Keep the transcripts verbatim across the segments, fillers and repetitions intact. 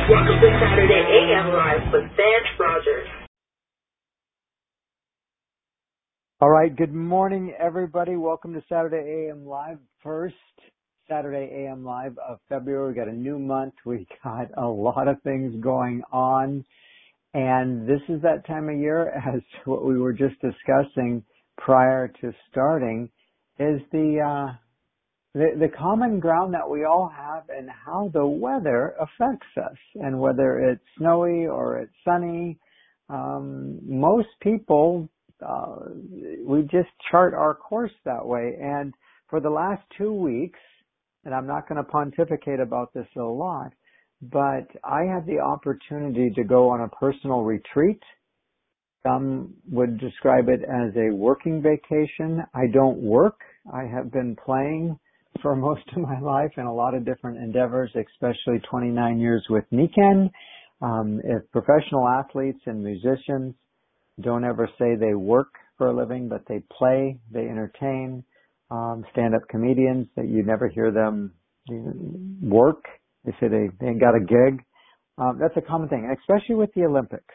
Welcome to Saturday A M Live with Vance Rogers. All right, good morning, everybody. Welcome to Saturday A M Live, first Saturday A M Live of February. We got a new month. We got a lot of things going on, and this is that time of year, as what we were just discussing prior to starting, is the uh, the, the common ground that we all have and how the weather affects us, and whether it's snowy or it's sunny. Um, most people, uh, we just chart our course that way. And for the last two weeks, and I'm not going to pontificate about this a lot, but I had the opportunity to go on a personal retreat. Some would describe it as a working vacation. I don't work. I have been playing for most of my life in a lot of different endeavors, especially twenty-nine years with Nikken. Um, if professional athletes and musicians don't ever say they work for a living, but they play, they entertain. Um, stand-up comedians, that you never hear them work. They say they, they got a gig. Um, that's a common thing, especially with the Olympics.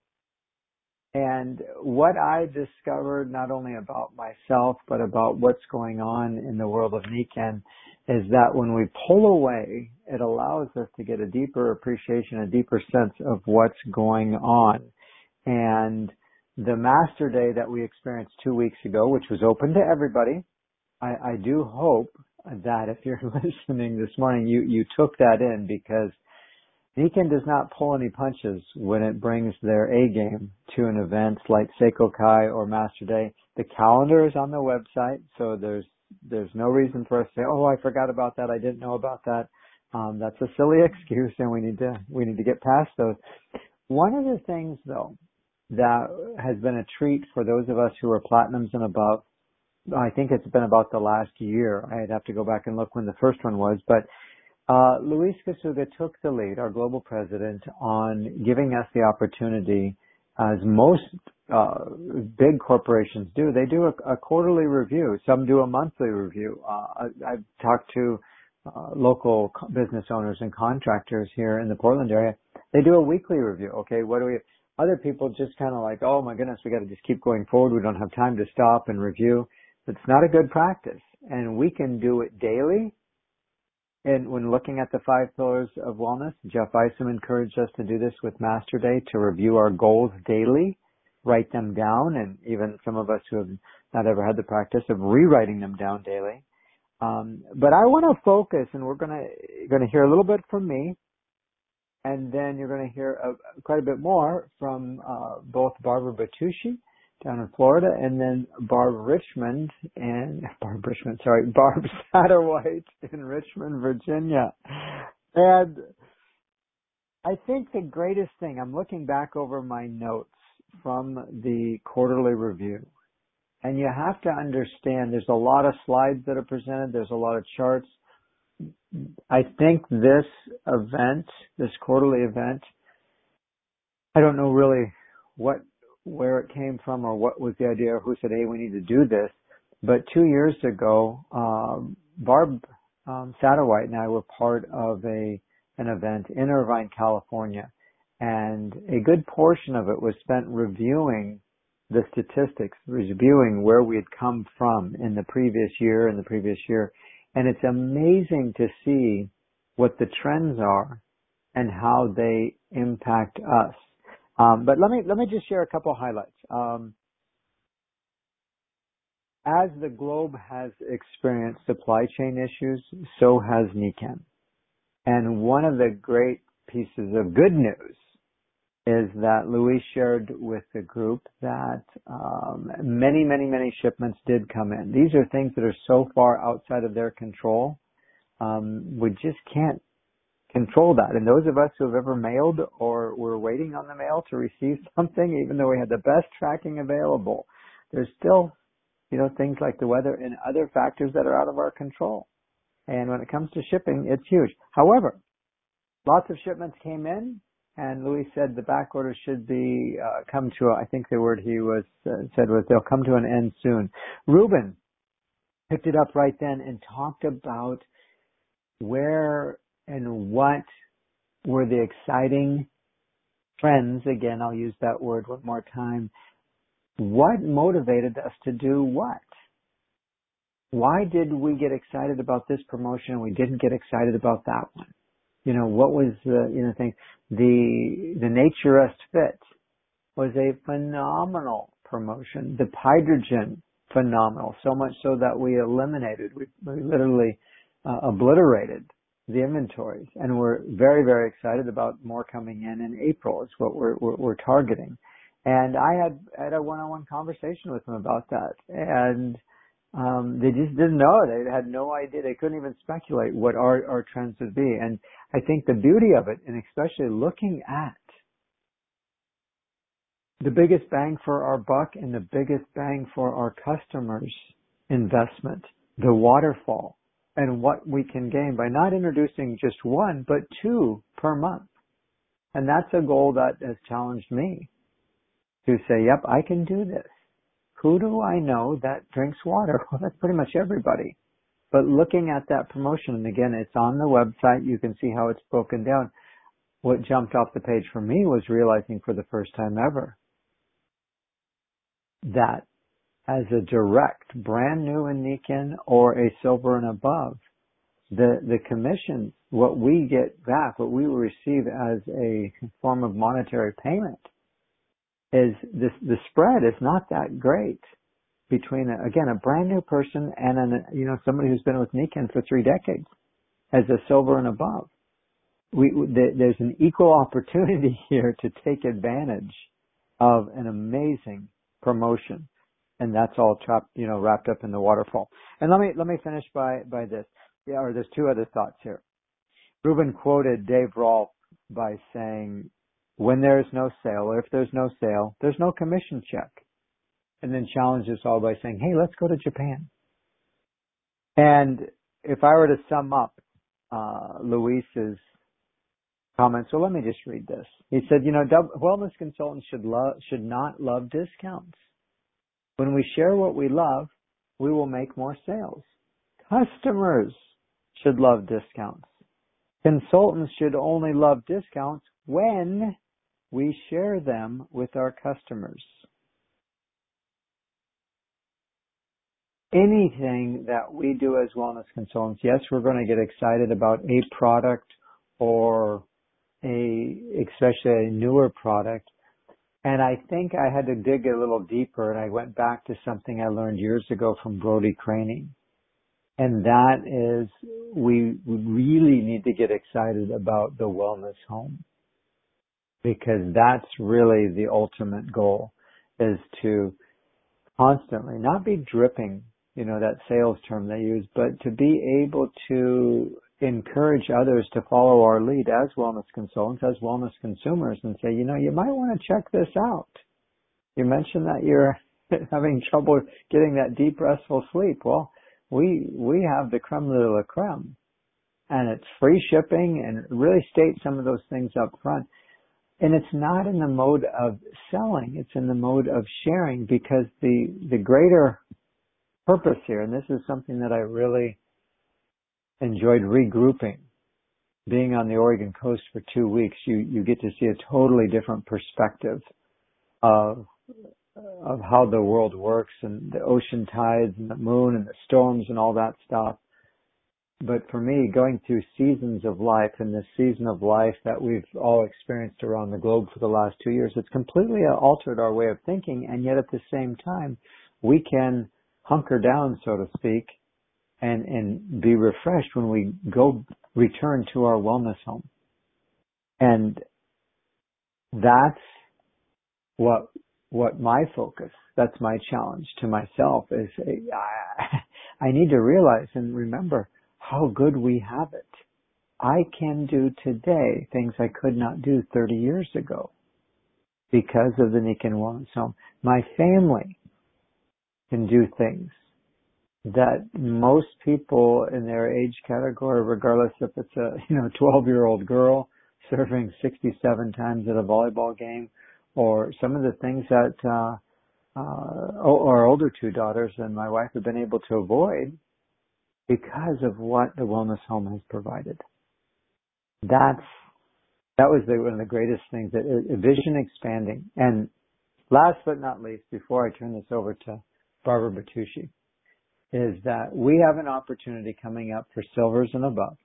And what I discovered, not only about myself, but about what's going on in the world of Nikken, is that when we pull away, it allows us to get a deeper appreciation, a deeper sense of what's going on. And the Master Day that we experienced two weeks ago, which was open to everybody, I, I do hope that if you're listening this morning, you, you took that in, because Nikken does not pull any punches when it brings their A game to an event like Seiko Kai or Master Day. The calendar is on the website, so there's there's no reason for us to say, "Oh, I forgot about that. I didn't know about that." Um, that's a silly excuse, and we need to we need to get past those. One of the things, though, that has been a treat for those of us who are platinums and above, I think it's been about the last year. I'd have to go back and look when the first one was, but Uh, Luis Kasuga took the lead, our global president, on giving us the opportunity, as most uh, big corporations do. They do a, a quarterly review. Some do a monthly review. Uh, I, I've talked to uh, local co- business owners and contractors here in the Portland area. They do a weekly review. Okay, what do we? Other people just kind of like, oh my goodness, we got to just keep going forward. We don't have time to stop and review. It's not a good practice, and we can do it daily. And when looking at the five pillars of wellness, Jeff Isom encouraged us to do this with Master Day, to review our goals daily, write them down, and even some of us who have not ever had the practice of rewriting them down daily. Um, but I want to focus, and we're going to going to hear a little bit from me, and then you're going to hear a, quite a bit more from uh, both Barbara Batucci down in Florida, and then Barb Richmond and Barb Richmond, sorry, Barb Satterwhite in Richmond, Virginia. And I think the greatest thing, I'm looking back over my notes from the quarterly review, and you have to understand there's a lot of slides that are presented, there's a lot of charts. I think this event, this quarterly event, I don't know really what where it came from or what was the idea or who said, hey, we need to do this. But two years ago, um, Barb um, Satterwhite and I were part of a an event in Irvine, California, and a good portion of it was spent reviewing the statistics, reviewing where we had come from in the previous year and the previous year. And it's amazing to see what the trends are and how they impact us. Um, but let me let me just share a couple of highlights. Um, as the globe has experienced supply chain issues, so has Nikken. And one of the great pieces of good news is that Luis shared with the group that um, many, many, many shipments did come in. These are things that are so far outside of their control. Um, we just can't control that. And those of us who have ever mailed or were waiting on the mail to receive something, even though we had the best tracking available, there's still, you know, things like the weather and other factors that are out of our control. And when it comes to shipping, it's huge. However, lots of shipments came in, and Luis said the back order should be uh, come to, a, I think the word he was uh, said was they'll come to an end soon. Ruben picked it up right then and talked about where and what were the exciting trends. Again, I'll use that word one more time. What motivated us to do what? Why did we get excited about this promotion and we didn't get excited about that one? You know, what was the, you know, thing? The, the Naturist Fit was a phenomenal promotion. The Hydrogen, phenomenal. So much so that we eliminated, we, we literally uh, obliterated the inventories. And we're very, very excited about more coming in in April is what we're, we're, we're targeting. And I had, had a one-on-one conversation with them about that. And Um, they just didn't know. They had no idea. They couldn't even speculate what our, our trends would be. And I think the beauty of it, and especially looking at the biggest bang for our buck and the biggest bang for our customers' investment, the waterfall, and what we can gain by not introducing just one, but two per month. And that's a goal that has challenged me to say, yep, I can do this. Who do I know that drinks water? Well, that's pretty much everybody. But looking at that promotion, and again, it's on the website. You can see how it's broken down. What jumped off the page for me was realizing for the first time ever that as a direct, brand new in Nikken or a silver and above, the, the commission, what we get back, what we will receive as a form of monetary payment, is this, the spread is not that great between, a, again, a brand new person and, an, you know, somebody who's been with Nikken for three decades as a silver and above. We, there's an equal opportunity here to take advantage of an amazing promotion. And that's all trapped, you know, wrapped up in the waterfall. And let me, let me finish by, by this. Yeah, or there's two other thoughts here. Ruben quoted Dave Rolfe by saying, when there is no sale, or if there's no sale, there's no commission check. And then challenges all by saying, hey, let's go to Japan. And if I were to sum up uh, Luis's comments, so let me just read this. He said, you know, wellness consultants should love, should not love discounts. When we share what we love, we will make more sales. Customers should love discounts. Consultants should only love discounts when we share them with our customers. Anything that we do as wellness consultants, yes, we're going to get excited about a product or a, especially a newer product. And I think I had to dig a little deeper, and I went back to something I learned years ago from Brody Craning. And that is, we really need to get excited about the wellness home, because that's really the ultimate goal, is to constantly not be dripping, you know, that sales term they use, but to be able to encourage others to follow our lead as wellness consultants, as wellness consumers, and say, you know, you might want to check this out. You mentioned that you're having trouble getting that deep, restful sleep. Well, we we have the creme de la creme, and it's free shipping, and really state some of those things up front. And it's not in the mode of selling, it's in the mode of sharing, because the the greater purpose here, and this is something that I really enjoyed regrouping, being on the Oregon coast for two weeks, you, you get to see a totally different perspective of of how the world works, and the ocean tides and the moon and the storms and all that stuff. But for me, going through seasons of life, and this season of life that we've all experienced around the globe for the last two years, it's completely altered our way of thinking, and yet at the same time, we can hunker down, so to speak, and, and be refreshed when we go return to our wellness home. And that's what what my focus, that's my challenge to myself, is I, I need to realize and remember how good we have it. I can do today things I could not do thirty years ago because of the Nikken Wellness Home. My family can do things that most people in their age category, regardless if it's a, you know, twelve-year-old girl serving sixty-seven times at a volleyball game, or some of the things that uh, uh, our older two daughters and my wife have been able to avoid because of what the Wellness Home has provided. That's that was the, one of the greatest things, that uh, vision expanding. And last but not least, before I turn this over to Barbara Bertucci, is that we have an opportunity coming up for Silvers and Above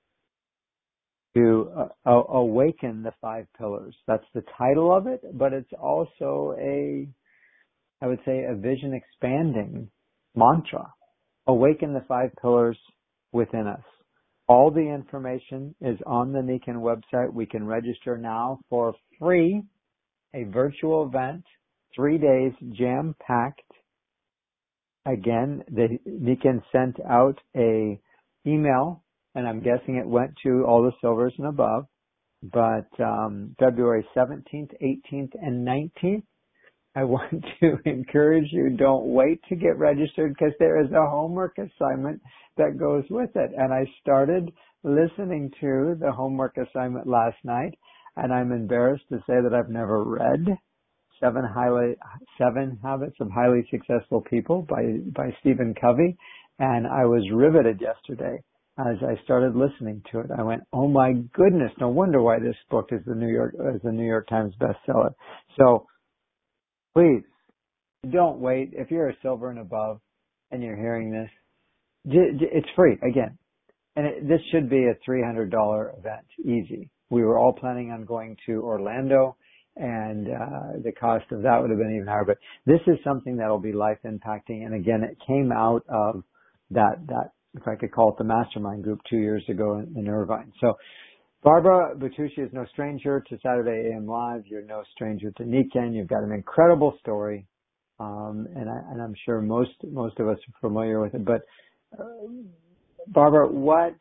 to uh, awaken the five pillars. That's the title of it, but it's also a, I would say, a vision expanding mantra. Awaken the five pillars within us. All the information is on the Nikken website. We can register now for free, a virtual event, three days jam-packed. Again, the Nikken sent out a email, and I'm guessing it went to all the Silvers and Above, but um, February seventeenth, eighteenth, and nineteenth, I want to encourage you, don't wait to get registered, because there is a homework assignment that goes with it. And I started listening to the homework assignment last night, and I'm embarrassed to say that I've never read Seven Highly, Seven Habits of Highly Successful People by, by Stephen Covey. And I was riveted yesterday as I started listening to it. I went, oh my goodness, no wonder why this book is the New York, is the New York Times bestseller. So please, don't wait. If you're a Silver and Above and you're hearing this, it's free, again. And it, this should be a three hundred dollars event, easy. We were all planning on going to Orlando, and uh, the cost of that would have been even higher. But this is something that will be life-impacting. And again, it came out of that, that, if I could call it, the mastermind group two years ago in, in Irvine. So Barbara Bertucci is no stranger to Saturday A M Live. You're no stranger to Nikken. You've got an incredible story, um, and, I, and I'm sure most most of us are familiar with it. But uh, Barbara, what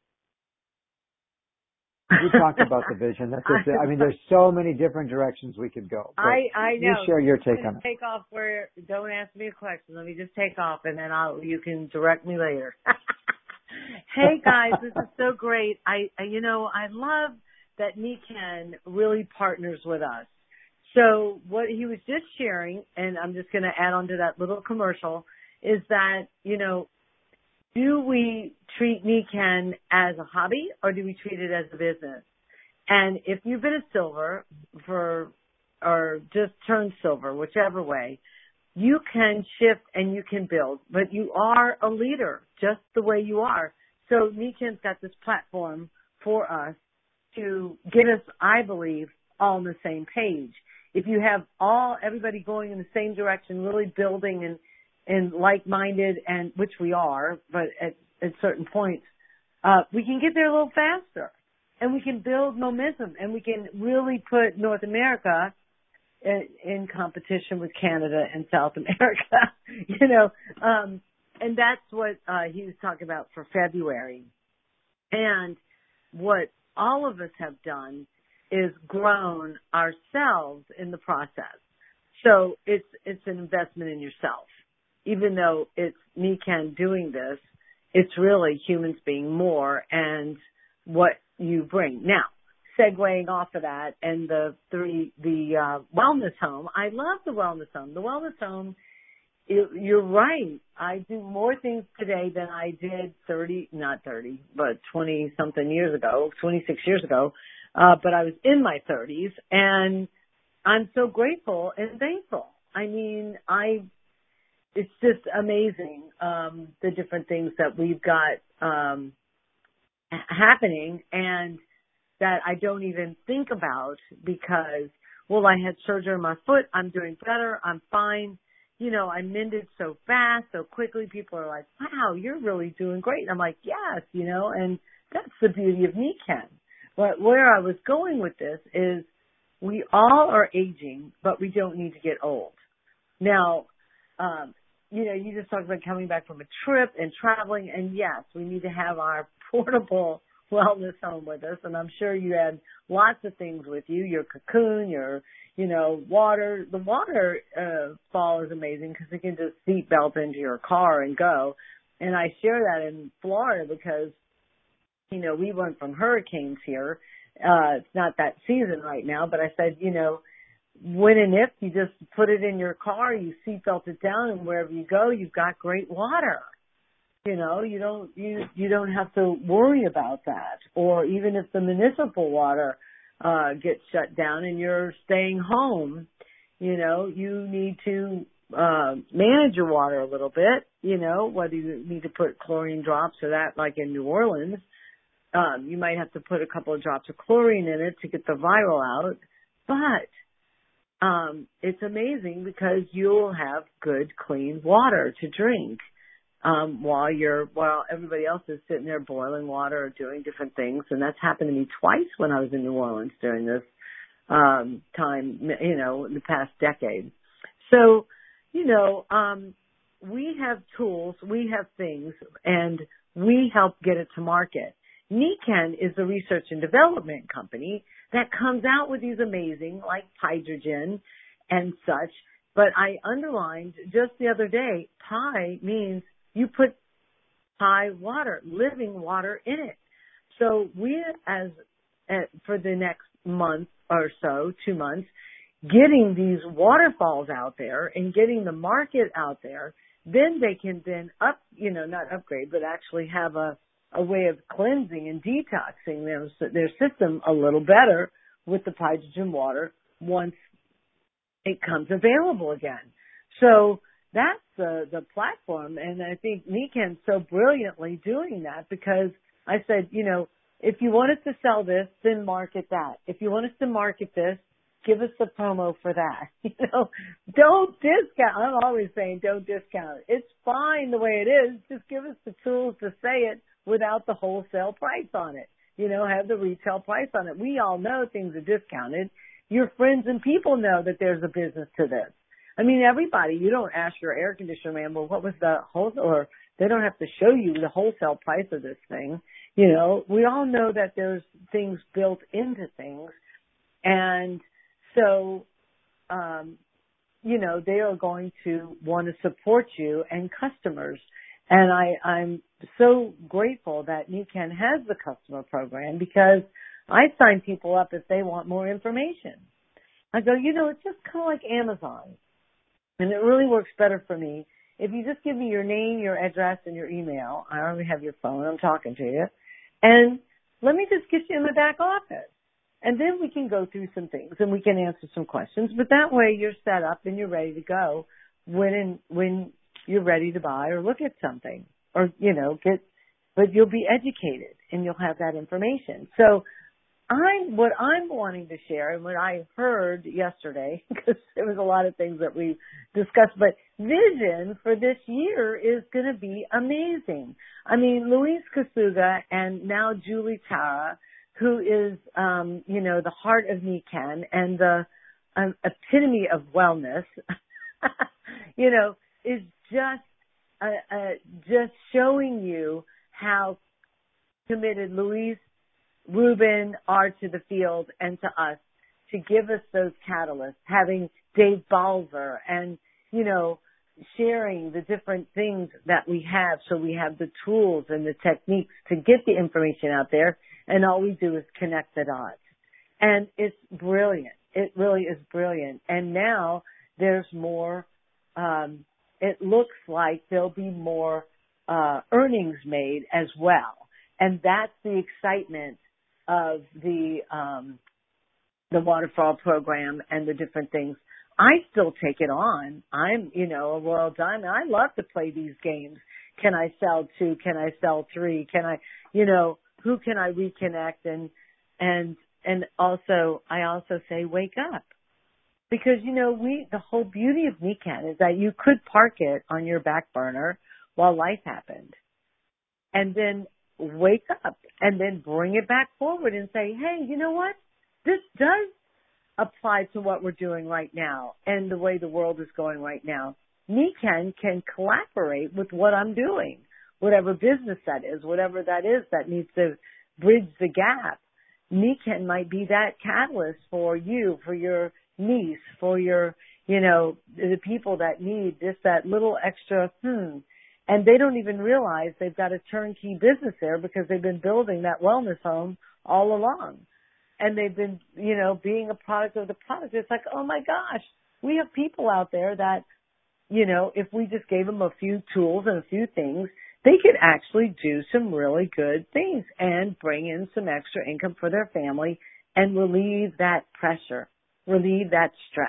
you talk about the vision? That's just, I mean, there's so many different directions we could go. I I know. You share your take on it. Take off where. Don't ask me a question. Let me just take off, and then I'll you can direct me later. Hey guys, this is so great. I, I, you know, I love that Nikken really partners with us. So what he was just sharing, and I'm just going to add on to that little commercial, is that, you know, do we treat Nikken as a hobby or do we treat it as a business? And if you've been a silver for, or just turned silver, whichever way, you can shift and you can build, but you are a leader just the way you are. So Nikken's got this platform for us to get us, I believe, all on the same page. If you have all, everybody going in the same direction, really building and, and like-minded, and which we are, but at, at certain points, uh, we can get there a little faster and we can build momentum and we can really put North America in, in competition with Canada and South America, you know, um, and that's what uh, he was talking about for February. And what all of us have done is grown ourselves in the process. So it's it's an investment in yourself. Even though it's Nikken doing this, it's really humans being more and what you bring. Now, segueing off of that and the three the uh, wellness home. I love the wellness home. The wellness home. You're right. I do more things today than I did thirty, not thirty, but twenty something years ago, twenty-six years ago. Uh, but I was in my thirties and I'm so grateful and thankful. I mean, I, it's just amazing, um, the different things that we've got, um, happening and that I don't even think about because, well, I had surgery on my foot. I'm doing better. I'm fine. You know, I mended so fast, so quickly. People are like, wow, you're really doing great. And I'm like, yes, you know, and that's the beauty of Nikken. But where I was going with this is we all are aging, but we don't need to get old. Now, um, you know, you just talked about coming back from a trip and traveling, and yes, we need to have our portable wellness home with us, and I'm sure you had lots of things with you, your cocoon, your, you know, water. The water uh, fall is amazing because you can just seat belt into your car and go, and I share that in Florida because, you know, we went from hurricanes here. Uh, it's not that season right now, but I said, you know, when and if you just put it in your car, you seat belt it down, and wherever you go, you've got great water. You know, you don't you you don't have to worry about that. Or even if the municipal water uh, get shut down and you're staying home, you know, you need to uh, manage your water a little bit, you know, whether you need to put chlorine drops or that, like in New Orleans. Um, you might have to put a couple of drops of chlorine in it to get the viral out. But um, it's amazing because you'll have good, clean water to drink um, while you're while everybody else is sitting there boiling water or doing different things. And that's happened to me twice when I was in New Orleans during this um, time, you know, in the past decade. So, you know, um, we have tools, we have things, and we help get it to market. Nikken is a research and development company that comes out with these amazing, like hydrogen and such. But I underlined just the other day, Pi means you put Pi water, living water in it. So we, as uh, for the next month or so, two months, getting these waterfalls out there and getting the market out there, then they can then up, you know, not upgrade, but actually have a a way of cleansing and detoxing their, their system a little better with the hydrogen water once it comes available again. So that's the, the platform, and I think Nikken's so brilliantly doing that because I said, you know, if you want us to sell this, then market that. If you want us to market this, give us the promo for that. You know, don't discount. I'm always saying don't discount it. It's fine the way it is. Just give us the tools to say it without the wholesale price on it. You know, have the retail price on it. We all know things are discounted. Your friends and people know that there's a business to this. I mean, everybody, you don't ask your air conditioner man, well, what was the wholesale, or they don't have to show you the wholesale price of this thing. You know, we all know that there's things built into things. And so, um, you know, they are going to want to support you and customers. And I, I'm so grateful that Nikken has the customer program because I sign people up if they want more information. I go, you know, it's just kind of like Amazon. And it really works better for me. If you just give me your name, your address, and your email, I already have your phone, I'm talking to you, and let me just get you in the back office. And then we can go through some things and we can answer some questions. But that way you're set up and you're ready to go when in, when you're ready to buy or look at something or, you know, get, but you'll be educated and you'll have that information. So I'm, what I'm wanting to share and what I heard yesterday, because there was a lot of things that we discussed, but vision for this year is going to be amazing. I mean, Luis Kasuga and now Julie Tara, who is, um, you know, the heart of Nikken and the um, epitome of wellness, you know, is just, uh, uh, just showing you how committed Luis, Ruben are to the field and to us to give us those catalysts, having Dave Balzer and, you know, sharing the different things that we have so we have the tools and the techniques to get the information out there, and all we do is connect the dots. And it's brilliant. It really is brilliant. And now there's more, um, it looks like there'll be more uh, earnings made as well. And that's the excitement of the um, the waterfall program and the different things. I still take it on. I'm, you know, a Royal Diamond. I love to play these games. Can I sell two? Can I sell three? Can I, you know, who can I reconnect? And and and also, I also say, wake up. Because, you know, we the whole beauty of Nikken is that you could park it on your back burner while life happened. And then wake up and then bring it back forward and say, hey, you know what? This does apply to what we're doing right now and the way the world is going right now. Nikken can collaborate with what I'm doing, whatever business that is, whatever that is that needs to bridge the gap. Nikken might be that catalyst for you, for your niece, for your, you know, the people that need just that little extra, hmm. And they don't even realize they've got a turnkey business there because they've been building that wellness home all along. And they've been, you know, being a product of the product. It's like, oh my gosh, we have people out there that, you know, if we just gave them a few tools and a few things, they could actually do some really good things and bring in some extra income for their family and relieve that pressure, relieve that stress.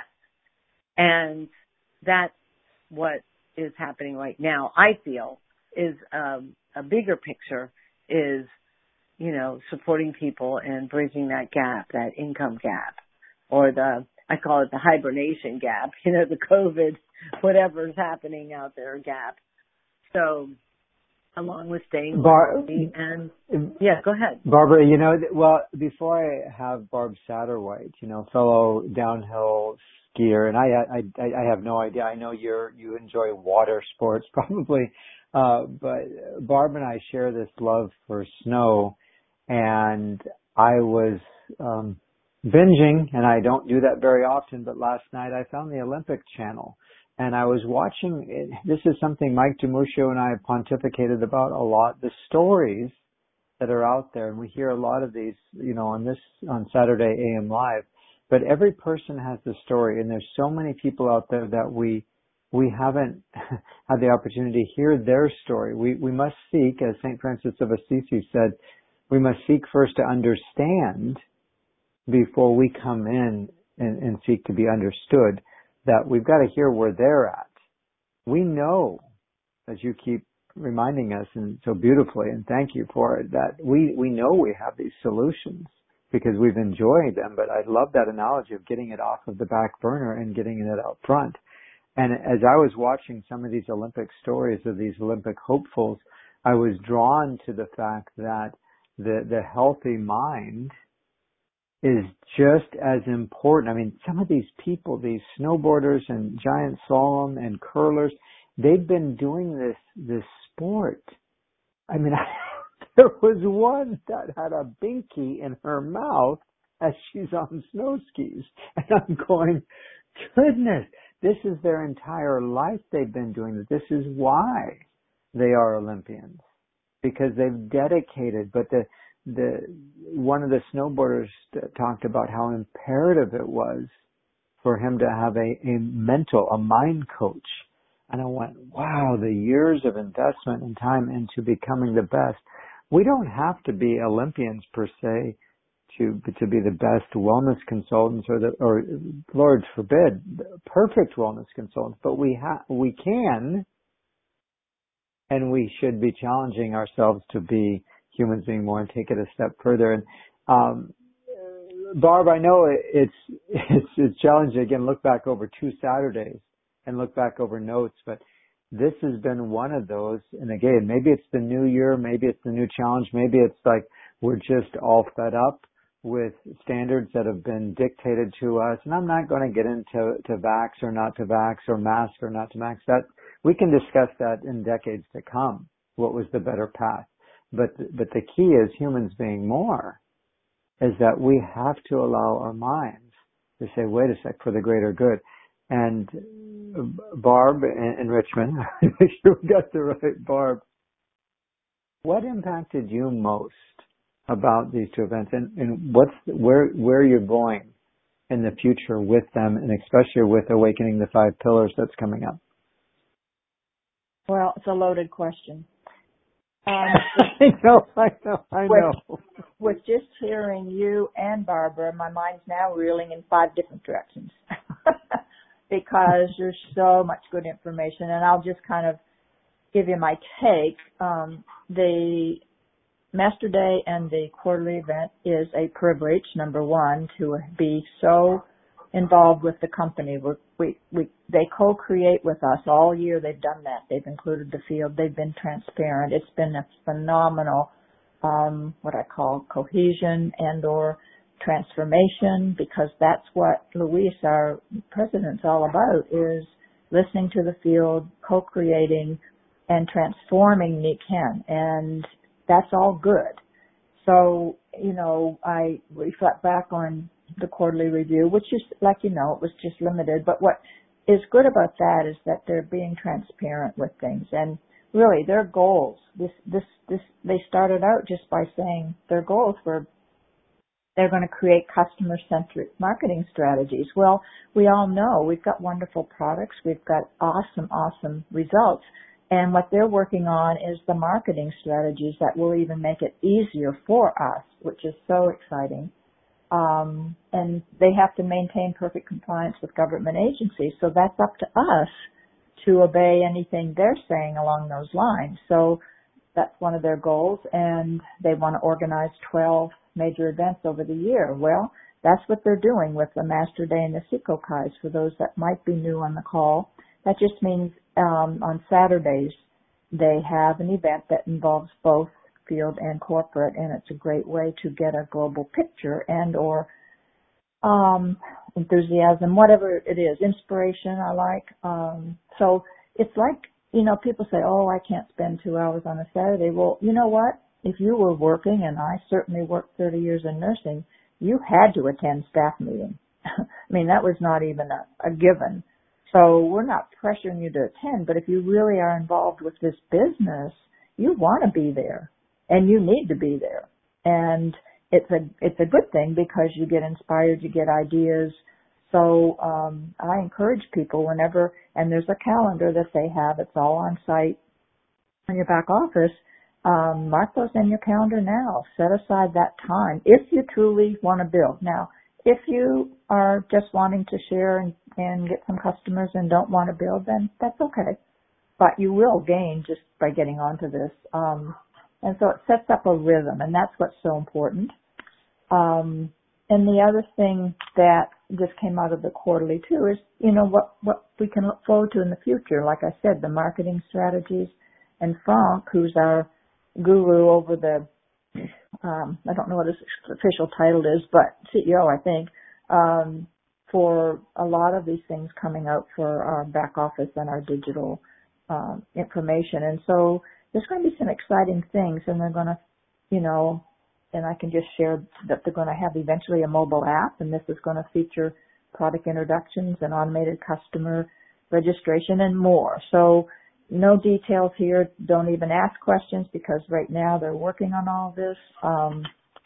And that's what is happening right now, I feel, is um, a bigger picture is, you know, supporting people and bridging that gap, that income gap, or the, I call it the hibernation gap, you know, the COVID, whatever's happening out there gap. So, along with staying Bar- healthy and, yeah, go ahead. Barbara, you know, well, before I have Barb Satterwhite, you know, fellow downhill skier, and I, I, I have no idea. I know you're, you enjoy water sports probably, uh, but Barb and I share this love for snow, and I was, um, binging, and I don't do that very often, but last night I found the Olympic Channel, and I was watching it. This is something Mike DiMuscio and I have pontificated about a lot, the stories that are out there, and we hear a lot of these, you know, on this, on Saturday A M Live, but every person has the story, and there's so many people out there that we, we haven't had the opportunity to hear their story. We, we must seek, as Saint Francis of Assisi said, we must seek first to understand before we come in and, and seek to be understood, that we've got to hear where they're at. We know, as you keep reminding us and so beautifully, and thank you for it, that we, we know we have these solutions because we've enjoyed them, but I love that analogy of getting it off of the back burner and getting it out front. And as I was watching some of these Olympic stories of these Olympic hopefuls, I was drawn to the fact that the, the healthy mind is just as important. I mean, some of these people, these snowboarders and giant slalom and curlers, they've been doing this, this sport. I mean, I, there was one that had a binky in her mouth as she's on snow skis. And I'm going, goodness, this is their entire life they've been doing this. This is why they are Olympians, because they've dedicated, but the, The one of the snowboarders talked about how imperative it was for him to have a, a mental, a mind coach. And I went, wow, the years of investment and time into becoming the best. We don't have to be Olympians per se to to be the best wellness consultants or the or Lord forbid perfect wellness consultants, but we ha- we can, and we should be challenging ourselves to be humans being more and take it a step further. And um, Barb, I know it's it's it's challenging. Again, look back over two Saturdays and look back over notes, but this has been one of those. And again, maybe it's the new year, maybe it's the new challenge, maybe it's like we're just all fed up with standards that have been dictated to us. And I'm not going to get into to vax or not to vax or mask or not to mask. That we can discuss that in decades to come. What was the better path? But but the key is humans being more, is that we have to allow our minds to say, wait a sec, for the greater good. And Barb in, in Richmond, make sure we got the right Barb. What impacted you most about these two events, and, and what's where where you're going in the future with them, and especially with Awakening the Five Pillars that's coming up? Well, it's a loaded question. Um, I know, I know, I know. With, with just hearing you and Barbara, my mind's now reeling in five different directions because there's so much good information, and I'll just kind of give you my take. Um, the Master Day and the quarterly event is a privilege, number one, to be so involved with the company. We're, we, we, they co-create with us all year. They've done that. They've included the field. They've been transparent. It's been a phenomenal, um, what I call cohesion and or transformation, because that's what Luis, our president's all about, is listening to the field, co-creating and transforming Nikken. And that's all good. So, you know, I reflect back on the quarterly review, which is, like, you know, it was just limited. But what is good about that is that they're being transparent with things. And really, their goals, this, this, this, they started out just by saying their goals were they're going to create customer-centric marketing strategies. Well, we all know we've got wonderful products. We've got awesome, awesome results. And what they're working on is the marketing strategies that will even make it easier for us, which is so exciting. Um, and they have to maintain perfect compliance with government agencies. So that's up to us to obey anything they're saying along those lines. So that's one of their goals, and they want to organize twelve major events over the year. Well, that's what they're doing with the Master Day and the Seco-Kais. For those that might be new on the call, that just means um, on Saturdays they have an event that involves both field and corporate, and it's a great way to get a global picture and or um, enthusiasm, whatever it is, inspiration I like. Um, so it's like, you know, people say, oh, I can't spend two hours on a Saturday. Well, you know what? If you were working, and I certainly worked thirty years in nursing, you had to attend staff meeting. I mean, that was not even a, a given. So we're not pressuring you to attend, but if you really are involved with this business, you want to be there, and you need to be there. And it's a it's a good thing because you get inspired, you get ideas. So um, I encourage people whenever, and there's a calendar that they have. It's all on site in your back office. Um, mark those in your calendar now. Set aside that time if you truly want to build. Now, if you are just wanting to share and, and get some customers and don't want to build, then that's okay. But you will gain just by getting onto this. Um, and so it sets up a rhythm, and that's what's so important. Um, and the other thing that just came out of the quarterly too is, you know, what, what we can look forward to in the future. Like I said, the marketing strategies. And Frank, who's our guru over the, um, I don't know what his official title is, but C E O, I think, um, for a lot of these things coming out for our back office and our digital um, information. And so there's going to be some exciting things, and they're going to, you know, and I can just share that they're going to have eventually a mobile app, and this is going to feature product introductions and automated customer registration and more. So no details here. Don't even ask questions because right now they're working on all this. Um,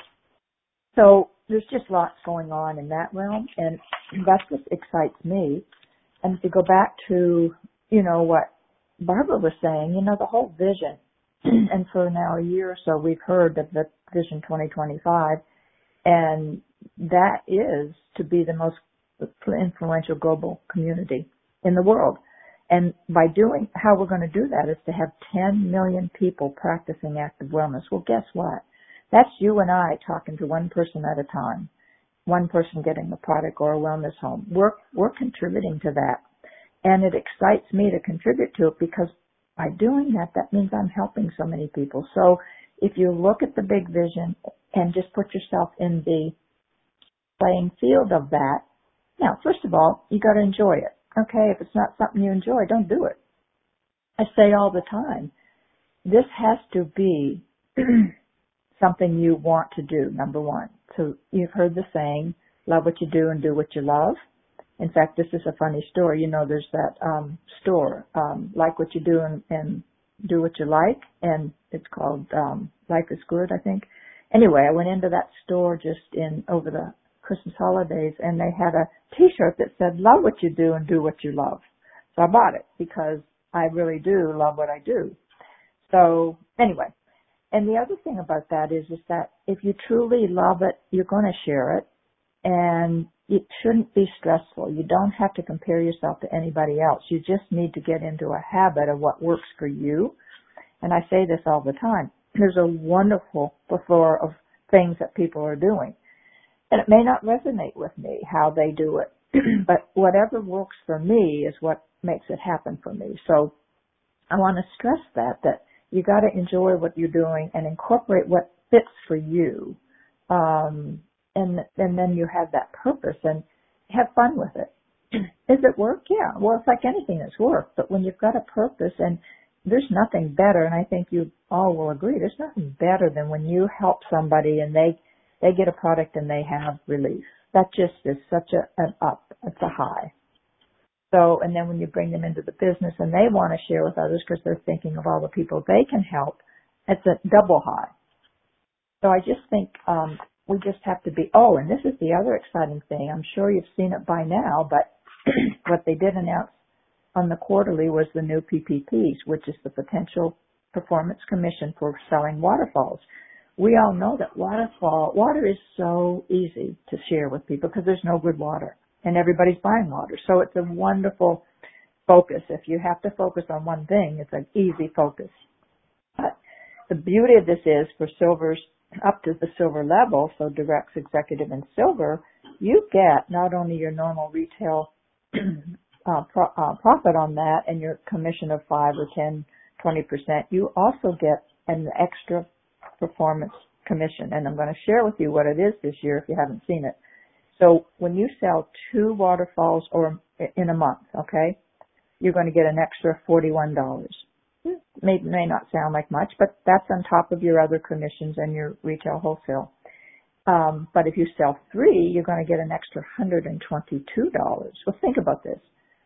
so there's just lots going on in that realm, and that's what excites me. And to go back to, you know, what Barbara was saying, you know, the whole vision, and for now a year or so we've heard of the Vision twenty twenty-five, and that is to be the most influential global community in the world. And by doing, how we're going to do that is to have ten million people practicing active wellness. Well, guess what? That's you and I talking to one person at a time, one person getting a product or a wellness home. We're, we're contributing to that. And it excites me to contribute to it because by doing that, that means I'm helping so many people. So if you look at the big vision and just put yourself in the playing field of that, now, first of all, you got to enjoy it. Okay, if it's not something you enjoy, don't do it. I say all the time, this has to be something you want to do, number one. So you've heard the saying, love what you do and do what you love. In fact, this is a funny story. You know, there's that um, store, um, like what you do and, and do what you like, and it's called um, Life is Good, I think. Anyway, I went into that store just in over the Christmas holidays, and they had a T-shirt that said, love what you do and do what you love. So I bought it because I really do love what I do. So anyway, and the other thing about that is, is that if you truly love it, you're going to share it, and it shouldn't be stressful. You don't have to compare yourself to anybody else. You just need to get into a habit of what works for you. And I say this all the time. There's a wonderful plethora of things that people are doing. And it may not resonate with me how they do it, but whatever works for me is what makes it happen for me. So I want to stress that, that you got to enjoy what you're doing and incorporate what fits for you. Um, and, and then you have that purpose and have fun with it. Is it work? Yeah. Well, it's like anything that's work, but when you've got a purpose, and there's nothing better, and I think you all will agree, there's nothing better than when you help somebody and they They get a product and they have relief. That just is such a, an up. It's a high. So, and then when you bring them into the business and they want to share with others because they're thinking of all the people they can help, it's a double high. So I just think um, we just have to be, oh, and this is the other exciting thing. I'm sure you've seen it by now, but what they did announce on the quarterly was the new P P Ps, which is the Potential Performance Commission for Selling Waterfalls. we all know that waterfall, water is so easy to share with people because there's no good water and everybody's buying water. So it's a wonderful focus. If you have to focus on one thing, it's an easy focus. But the beauty of this is for silvers up to the silver level, so directs, executive, and silver, you get not only your normal retail uh, pro- uh, profit on that and your commission of five or ten, twenty percent, you also get an extra performance commission. And I'm going to share with you what it is this year if you haven't seen it. So when you sell two waterfalls or in a month, okay, you're going to get an extra forty-one dollars. May, may not sound like much, but that's on top of your other commissions and your retail wholesale. Um, but if you sell three, you're going to get an extra one hundred twenty-two dollars. Well, think about this.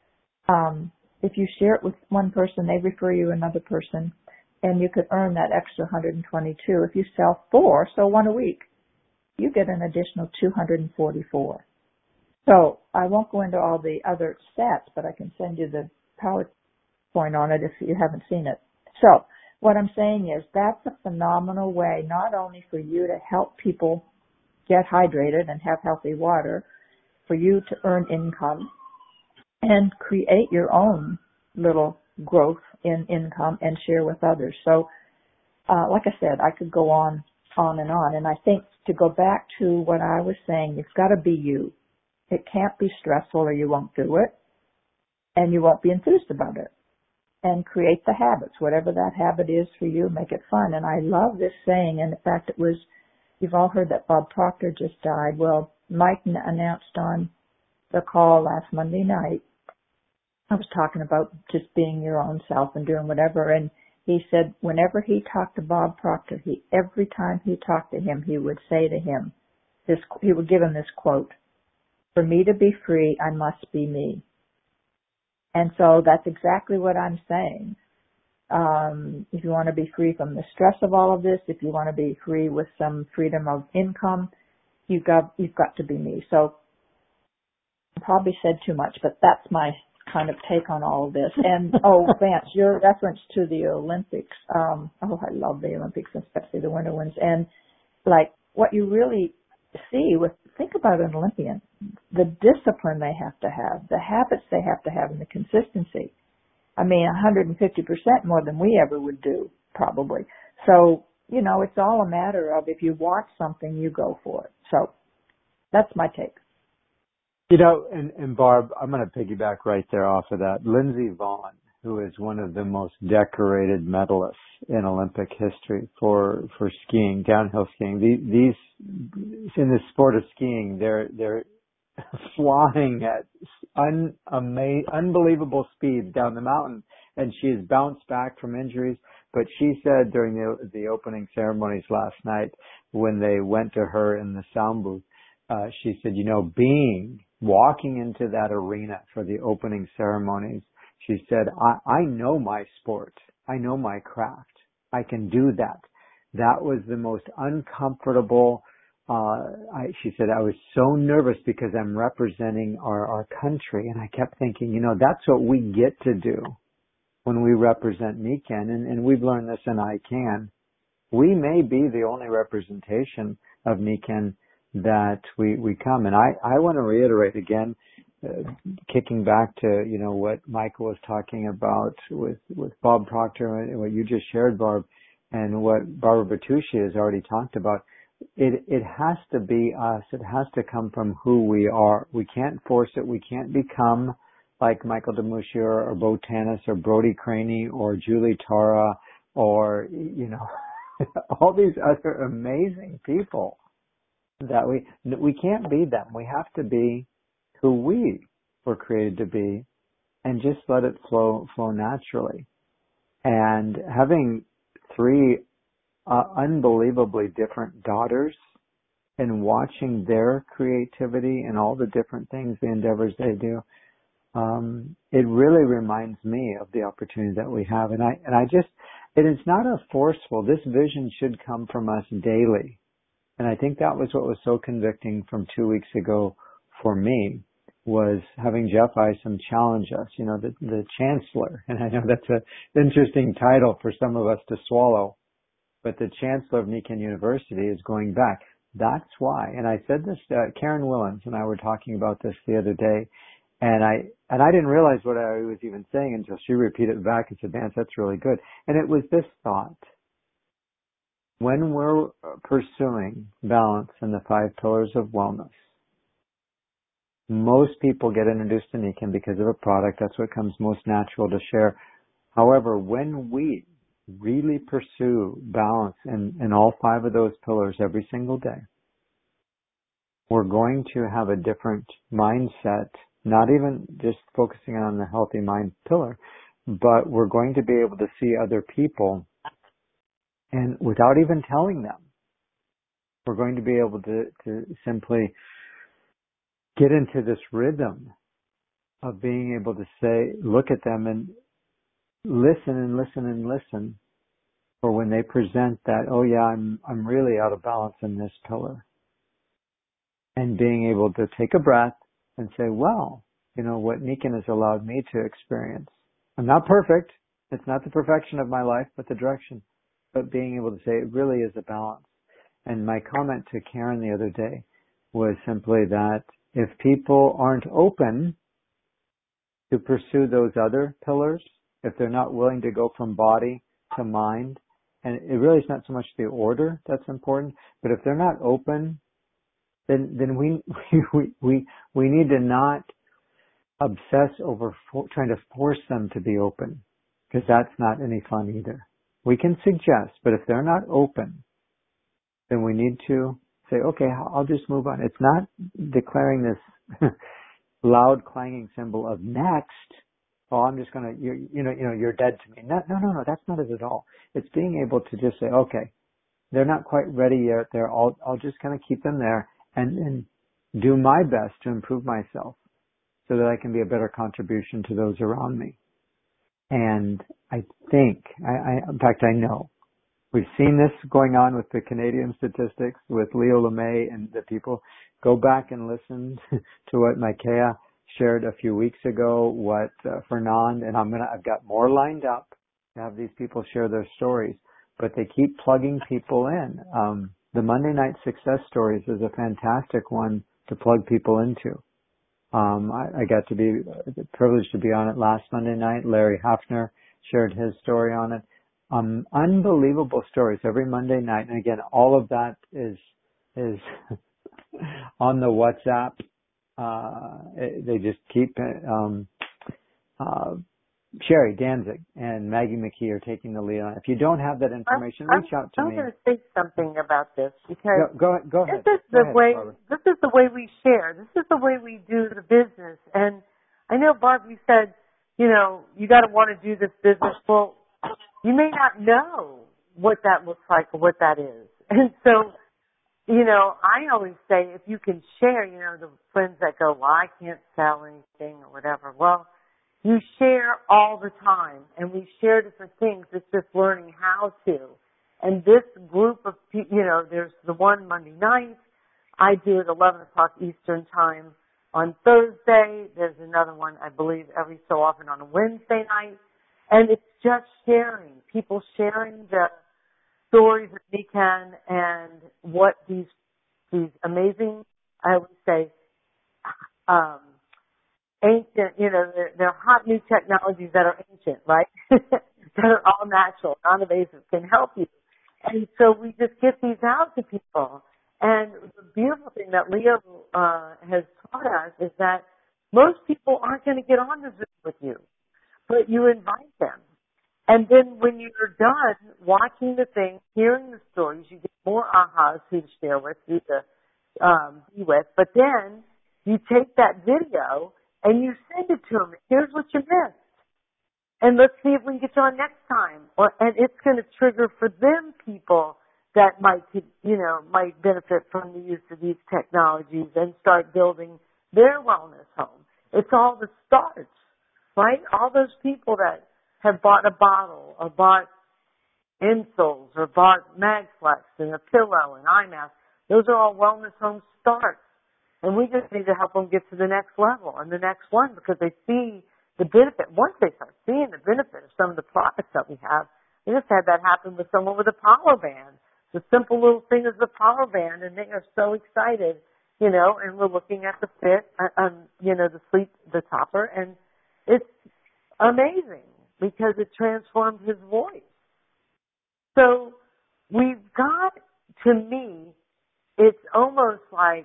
Um, if you share it with one person, they refer you another person, and you could earn that extra one hundred twenty-two. If you sell four, so one a week, you get an additional two hundred forty-four. So I won't go into all the other stats, but I can send you the PowerPoint on it if you haven't seen it. So what I'm saying is that's a phenomenal way not only for you to help people get hydrated and have healthy water, for you to earn income and create your own little growth in income and share with others. So uh, like I said, I could go on, on and on. And I think to go back to what I was saying, it's got to be you. It can't be stressful or you won't do it, and you won't be enthused about it. And create the habits, whatever that habit is for you, make it fun. And I love this saying, and in fact it was, you've all heard that Bob Proctor just died. Well, Mike n- announced on the call last Monday night, I was talking about just being your own self and doing whatever, and he said whenever he talked to Bob Proctor, he, every time he talked to him, he would say to him, this, he would give him this quote, "For me to be free, I must be me." And so that's exactly what I'm saying. Um, if you want to be free from the stress of all of this, if you want to be free with some freedom of income, you've got, you've got to be me. So I probably said too much, but that's my kind of take on all of this. And, oh, Vance, your reference to the Olympics, um, oh, I love the Olympics, especially the winter ones. And like what you really see with, think about an Olympian, the discipline they have to have, the habits they have to have, and the consistency. I mean, one hundred fifty percent more than we ever would do, probably. So, you know, it's all a matter of if you want something, you go for it. So that's my take. You know, and, and Barb, I'm going to piggyback right there off of that. Lindsey Vonn, who is one of the most decorated medalists in Olympic history for, for skiing, downhill skiing. These, these in the sport of skiing, they're, they're flying at un, ama- unbelievable speeds down the mountain, and she has bounced back from injuries. But she said during the, the opening ceremonies last night, when they went to her in the sound booth, uh, she said, you know, being, walking into that arena for the opening ceremonies, she said, I, I know my sport. I know my craft. I can do that. That was the most uncomfortable. Uh, I, she said, I was so nervous because I'm representing our, our country. And I kept thinking, you know, that's what we get to do when we represent Nikken. And, and we've learned this in I CAN. We may be the only representation of Nikken that we, we come. And I, I want to reiterate again, uh, kicking back to, you know, what Michael was talking about with, with Bob Proctor and what you just shared, Barb, and what Barbara Bertucci has already talked about. It, it has to be us. It has to come from who we are. We can't force it. We can't become like Michael DeMucci or Bo Tanis or Brody Craney or Julie Tara or, you know, all these other amazing people that we, we can't be them. We have to be who we were created to be and just let it flow, flow naturally. And having three uh, unbelievably different daughters and watching their creativity and all the different things, the endeavors they do, um, it really reminds me of the opportunity that we have. And I, and I just, it is not a forceful, this vision should come from us daily. And I think that was what was so convicting from two weeks ago for me, was having Jeff Isom challenge us, you know, the, the chancellor. And I know that's an interesting title for some of us to swallow. but the chancellor of Nikken University is going back. That's why. And I said this, uh, Karen Willens and I were talking about this the other day, and I, and I didn't realize what I was even saying until she repeated it back and said, Vance, that's really good. And it was this thought. When we're pursuing balance in the five pillars of wellness, most people get introduced to Nikken because of a product. That's what comes most natural to share. However, when we really pursue balance in, in all five of those pillars every single day, we're going to have a different mindset, not even just focusing on the healthy mind pillar, but we're going to be able to see other people, and without even telling them, we're going to be able to, to simply get into this rhythm of being able to say, look at them and listen and listen and listen for when they present that, oh yeah, I'm, I'm really out of balance in this pillar. And being able to take a breath and say, well, you know, what Nikken has allowed me to experience. I'm not perfect. It's not the perfection of my life, but the direction. But being able to say it really is a balance. And my comment to Karen the other day was simply that if people aren't open to pursue those other pillars, if they're not willing to go from body to mind, and it really is not so much the order that's important, but if they're not open, then then we we we we need to not obsess over for, trying to force them to be open, because that's not any fun either. We can suggest, but if they're not open, then we need to say, okay, I'll just move on. It's not declaring this loud clanging symbol of next. Oh, I'm just gonna, you, you know, you know, you're dead to me. No, no, no, no, that's not it at all. It's being able to just say, okay, they're not quite ready yet. They're all, I'll just kind of keep them there and, and do my best to improve myself so that I can be a better contribution to those around me. And I think, I, I in fact, I know we've seen this going on with the Canadian statistics with Leo LeMay and the people. Go back and listen to what Micaiah shared a few weeks ago, what uh, Fernand, and I'm gonna, I've got more lined up to have these people share their stories, but they keep plugging people in. Um, the Monday Night Success Stories is a fantastic one to plug people into. Um, I, I got to be uh, privileged to be on it last Monday night. Larry Hafner shared his story on it. Um, unbelievable stories every Monday night, and again, all of that is is on the WhatsApp. Uh, it, they just keep, um, uh, Sherry Danzig and Maggie McKee are taking the lead on it. If you don't have that information, I'm, reach out to I'm me. I'm going to say something about this because go, go, go ahead. This is go the ahead, way. Barbara. This is the way we share. This is the way we do the business. And I know, Barb, you said, you know, you got to want to do this business. Well, you may not know what that looks like or what that is, and so. You know, I always say if you can share, you know, the friends that go, well, I can't sell anything or whatever. Well, you share all the time, and we share different things. It's just learning how to. And this group of people, you know, there's the one Monday night. I do it eleven o'clock Eastern time on Thursday. There's another one, I believe, every so often on a Wednesday night. And it's just sharing, people sharing the stories of Nikken and what these these amazing, I would say, um, ancient, you know, they're, they're hot new technologies that are ancient, right? That are all natural, non-invasive, can help you. And so we just get these out to people. And the beautiful thing that Leo uh, has taught us is that most people aren't going to get on the Zoom with you, but you invite them. And then when you're done watching the thing, hearing the stories, you get more ahas who to share with, who to um, be with. But then you take that video and you send it to them. Here's what you missed. And let's see if we can get you on next time. Or, and it's going to trigger for them people that might, you know, might benefit from the use of these technologies and start building their wellness home. It's all the starts, right? All those people that have bought a bottle or bought insoles or bought MagFlex and a pillow and eye mask. Those are all wellness home starts. And we just need to help them get to the next level and the next one because they see the benefit. Once they start seeing the benefit of some of the products that we have, I just had that happen with someone with a power band. The simple little thing is the power band, and they are so excited, you know, and we're looking at the fit, uh, um, you know, the sleep, the topper, and it's amazing because it transformed his voice. So we've got, to me, it's almost like,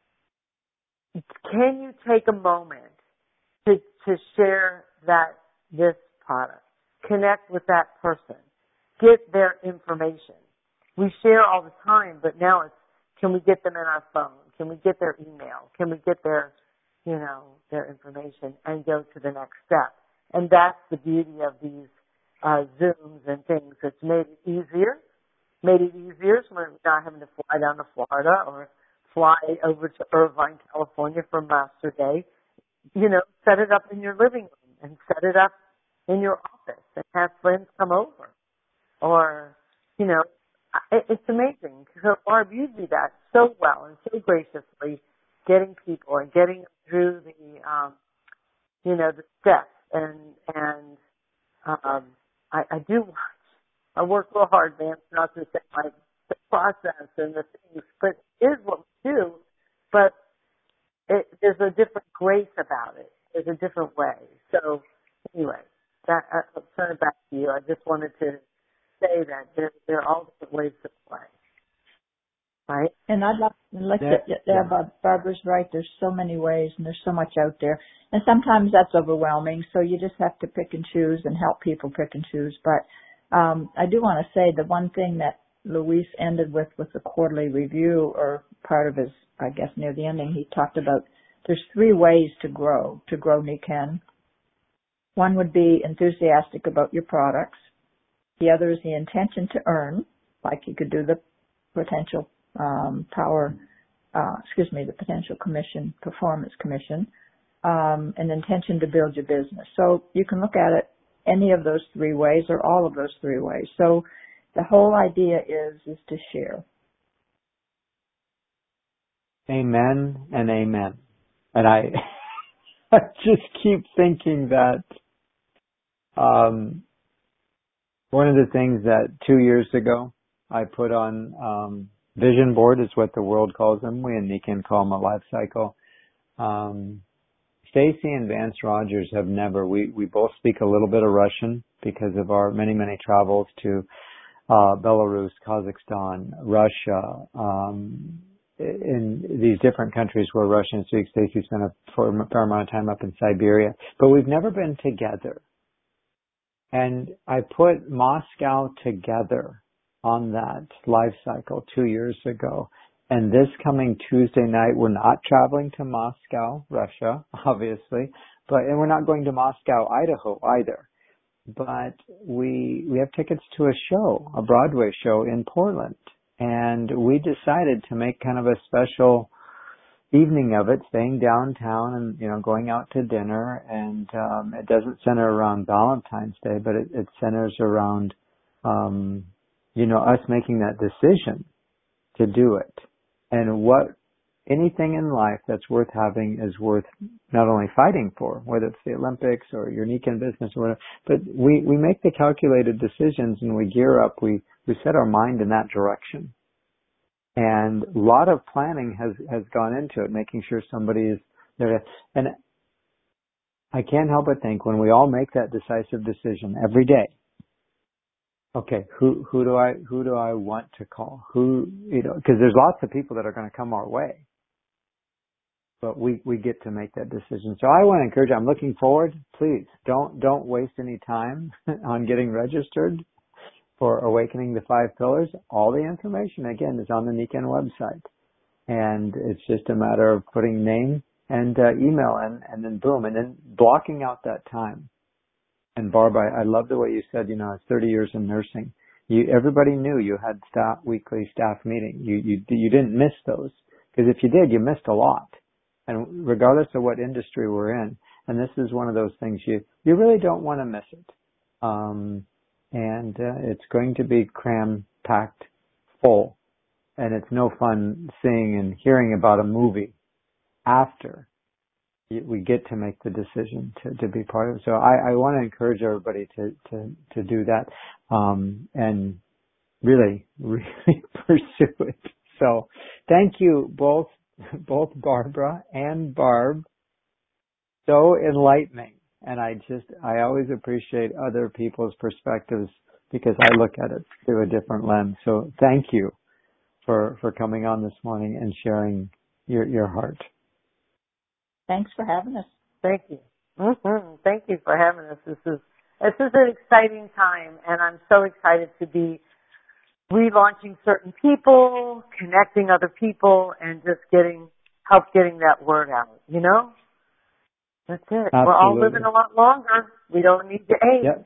can you take a moment to, to share that, this product, connect with that person, get their information. We share all the time, but now it's, can we get them in our phone? Can we get their email? Can we get their, you know, their information and go to the next step? And that's the beauty of these uh, Zooms and things. It's made it easier, made it easier so we're not having to fly down to Florida or fly over to Irvine, California for Master Day. You know, set it up in your living room and set it up in your office and have friends come over. Or, you know, it, it's amazing. So Barb, you do that so well and so graciously, getting people and getting them through the, um, you know, the steps. And, and, um, I, I do watch, I work real hard, man, not to say like the process and the things, but it is what we do. But it, there's a different grace about it. There's a different way. So anyway, that, I'll turn it back to you. I just wanted to say that there, there are all different ways to play. Right? And I'd like, like Yeah. to, yeah, Bar- Barbara's right. There's so many ways and there's so much out there. And sometimes that's overwhelming. So you just have to pick and choose and help people pick and choose. But um, I do want to say the one thing that Luis ended with with the quarterly review, or part of his, I guess near the ending, he talked about there's three ways to grow, to grow Nikken. One would be enthusiastic about your products. The other is the intention to earn, like you could do the potential um, power, uh, excuse me, the potential commission, performance commission, um, an intention to build your business. So you can look at it any of those three ways or all of those three ways. So the whole idea is, is to share. Amen and amen. And I, I just keep thinking that um, one of the things that two years ago I put on um, vision board is what the world calls them. We in Nikken call them a life cycle. Um, Stacy and Vance Rogers have never, we, we both speak a little bit of Russian because of our many, many travels to uh, Belarus, Kazakhstan, Russia, um, in these different countries where Russian speaks. Stacy spent a fair amount of time up in Siberia, but we've never been together. And I put Moscow together on that life cycle two years ago. And this coming Tuesday night, we're not traveling to Moscow, Russia, obviously, but, and we're not going to Moscow, Idaho either. But we, we have tickets to a show, a Broadway show in Portland. And we decided to make kind of a special evening of it, staying downtown and, you know, going out to dinner. And, um, it doesn't center around Valentine's Day, but it, it centers around, um, you know, us making that decision to do it. And what, anything in life that's worth having is worth not only fighting for, whether it's the Olympics or your Nikken business or whatever, but we, we make the calculated decisions and we gear up, we, we set our mind in that direction. And a lot of planning has, has gone into it, making sure somebody is there. And I can't help but think when we all make that decisive decision every day, okay, who, who do I, who do I want to call? Who, you know, because there's lots of people that are going to come our way. But we, we get to make that decision. So I want to encourage you, I'm looking forward. Please don't, don't waste any time on getting registered for Awakening the Five Pillars. All the information, again, is on the Nikken website. And it's just a matter of putting name and uh, email in, and then boom, and then blocking out that time. And Barb, I, I love the way you said, you know, it's thirty years in nursing. You, everybody knew you had staff, weekly staff meeting. You, you, you didn't miss those. Because if you did, you missed a lot. And regardless of what industry we're in, and this is one of those things you, you really don't want to miss it. Um, and uh, it's going to be cram-packed full. And it's no fun seeing and hearing about a movie after we get to make the decision to, to be part of it. So I, I want to encourage everybody to, to, to do that, um, and really, really pursue it. So thank you both, both Barbara and Barb. So enlightening. And I just, I always appreciate other people's perspectives because I look at it through a different lens. So thank you for, for coming on this morning and sharing your, your heart. Thanks for having us. Thank you. Mm-hmm. Thank you for having us. This is this is an exciting time, and I'm so excited to be relaunching certain people, connecting other people, and just getting help getting that word out. You know, that's it. Absolutely. We're all living a lot longer. We don't need to age. Yep.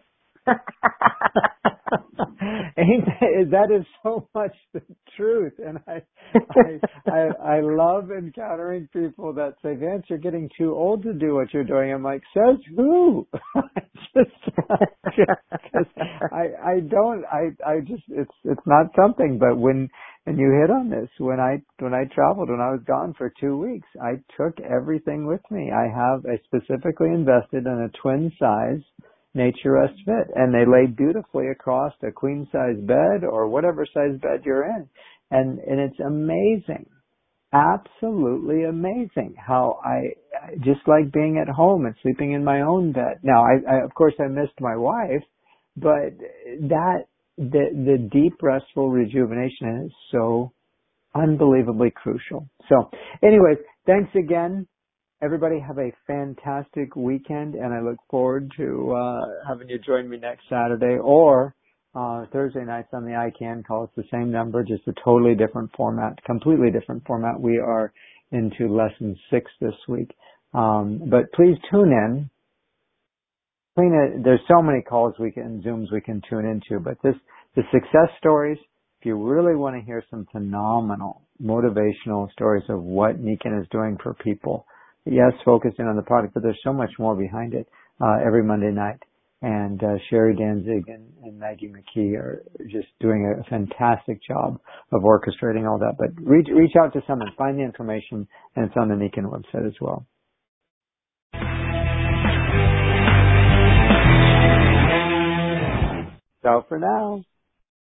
Ain't, that is so much the truth, and I, I, I, I love encountering people that say, "Vance, you're getting too old to do what you're doing." I'm like, "Says who?" just, just, I, I don't, I, I just, it's, it's not something. But when, and you hit on this, when I, when I traveled, when I was gone for two weeks, I took everything with me. I have, I specifically invested in a twin size Nature Rest Fit, and they lay beautifully across a queen size bed or whatever size bed you're in, and and it's amazing, absolutely amazing how I just like being at home and sleeping in my own bed. Now, I, I of course I missed my wife, but that the the deep restful rejuvenation is so unbelievably crucial. So, anyways, thanks again. Everybody have a fantastic weekend, and I look forward to uh, having you join me next Saturday or uh, Thursday nights on the I CAN call. It's the same number, just a totally different format, completely different format. We are into lesson six this week. Um, but please tune in. There's so many calls we can, Zooms we can tune into, but this, the success stories, if you really want to hear some phenomenal motivational stories of what Nikken is doing for people, yes, focusing on the product, but there's so much more behind it uh, every Monday night. And uh, Sherry Danzig and, and Maggie McKee are just doing a fantastic job of orchestrating all that. But reach, reach out to someone, find the information, and it's on the Nikken website as well. So for now.